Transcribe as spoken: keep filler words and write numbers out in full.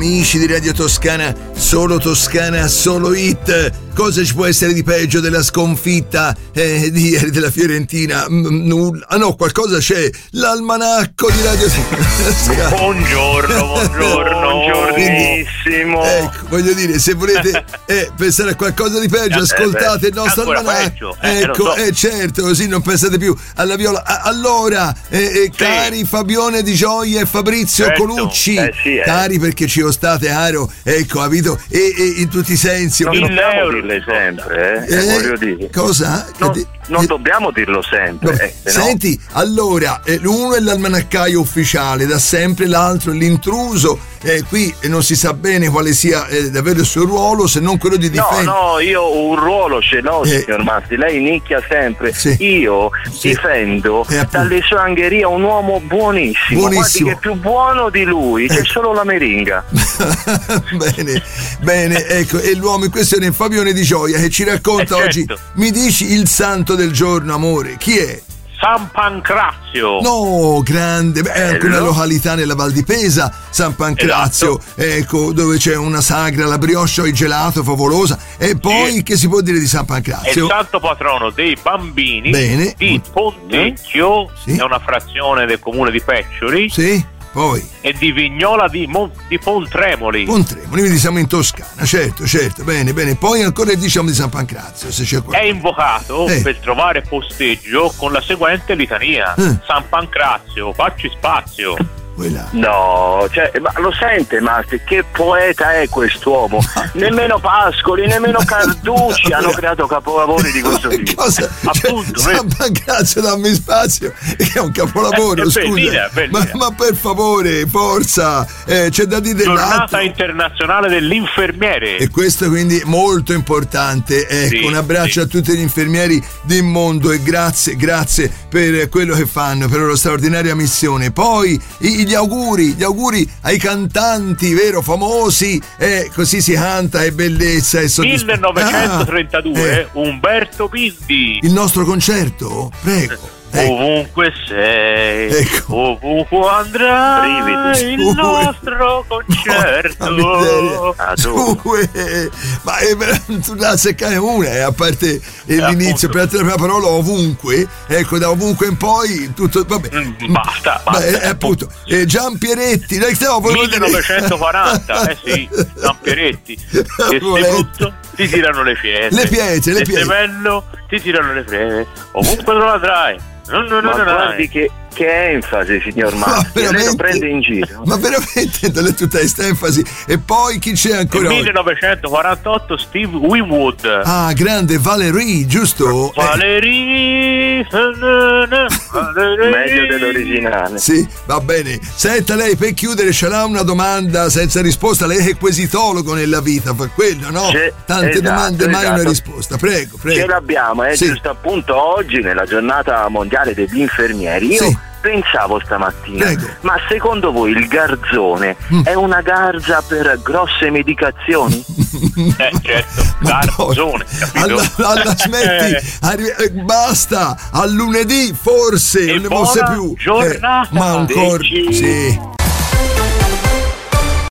amici di Radio Toscana, solo Toscana, solo hit. Cosa ci può essere di peggio della sconfitta eh, di ieri della Fiorentina? Mm, nulla. Ah no, qualcosa c'è. L'almanacco di Radio Toscana. Buongiorno, buongiorno. Buongiornissimo. Ecco, voglio dire, se volete eh, pensare a qualcosa di peggio, ascoltate il nostro almanacco. Eh, ecco, so. eh, certo, così non pensate più alla Viola. Ah, allora, eh, eh, sì. Cari Fabione Di Gioia e Fabrizio certo. Colucci, eh, sì, eh. cari perché ci state, Aro, ecco, capito? E, e in tutti i sensi. Non dobbiamo dirle sempre, eh, eh, voglio dire. Cosa? No, eh, non eh, dobbiamo dirlo sempre. no. Eh, Senti, no. Allora, eh, l'uno è l'almanaccaio ufficiale, da sempre, l'altro è l'intruso. Eh, qui non si sa bene quale sia eh, davvero il suo ruolo, se non quello di difendere. No, no, io un ruolo ce l'ho, eh, signor Masti. Lei nicchia sempre. Sì. Io sì. difendo eh, dalle sue angherie un uomo buonissimo. Buonissimo. Guardi che è più buono di lui, c'è eh. solo la meringa. Bene, bene, ecco, e l'uomo in questione è Fabione Di Gioia che ci racconta eh, oggi. Certo. Mi dici il santo del giorno, amore, chi è? San Pancrazio. No, grande, beh, è anche una località nella Val di Pesa, San Pancrazio, esatto. Ecco, dove c'è una sagra, la brioche o il gelato favolosa. E poi sì. Che si può dire di San Pancrazio? È il santo patrono dei bambini. Bene. Di Ponticchio, sì. È una frazione del comune di Peccioli. Sì. Poi. E di Vignola di, Mon- di Pontremoli. Pontremoli, quindi siamo in Toscana, certo, certo, bene, bene. Poi ancora diciamo di San Pancrazio, se c'è qualcosa. È invocato eh. per trovare posteggio con la seguente litania. Eh. San Pancrazio, facci spazio. Quella. No, cioè, ma lo sente Masti, che poeta è quest'uomo? Ma... Nemmeno Pascoli, nemmeno Carducci hanno creato capolavori di questo tipo. Cosa? Appunto, cioè, San Pancrazio, dammi spazio, che è un capolavoro, eh, scusa. Bellina, bellina. Ma, ma per favore, forza, eh, c'è da dire Giornata l'altro. internazionale dell'infermiere. E questo quindi molto importante, ecco, sì, un abbraccio sì. a tutti gli infermieri del mondo e grazie, grazie per quello che fanno, per la loro straordinaria missione. Poi i gli auguri, gli auguri ai cantanti, vero, famosi, eh, così si canta, è bellezza e soddisfazione. millenovecentotrentadue, ah, eh. Umberto Bindi. Il nostro concerto? Prego. Ecco. Ovunque sei, ecco. ovunque andrai, Brividi. il nostro concerto. No, ma è tu la seccare una, eh, a parte eh, l'inizio, per la prima parola ovunque, ecco, da ovunque in poi tutto, vabbè. Mm, basta, basta. Beh, è appunto, eh, Gian Pieretti, millenovecentoquaranta, eh sì, Gian Pieretti. Che sei brutto, ti tirano le pietre. Le pietre, le pietre. Se sei bello, ti tirano le pietre. Ovunque lo andrai. No, no, no, no, guardi che, che enfasi, signor Masti, lei lo prende in giro. Ma veramente, dalle tutta questa enfasi. E poi chi c'è ancora? Nel millenovecentoquarantotto Steve Winwood. Ah, grande Valerie, giusto? Valerie, eh. Valerie. Meglio dell'originale. Sì, va bene. Senta, lei per chiudere ce l'ha una domanda senza risposta. Lei è quesitologo nella vita, per quello, no? C'è, Tante esatto, domande, mai esatto. una risposta. Prego, prego. Ce l'abbiamo, eh, sì. Giusto appunto oggi nella giornata mondiale degli infermieri. Io sì. pensavo stamattina, Prego. ma secondo voi il garzone mm. è una garza per grosse medicazioni? eh certo, garzone, capito? Alla, alla smetti, arri- eh, basta, a lunedì forse, e non ne posso più. Giornata, eh, ma ancora, sì.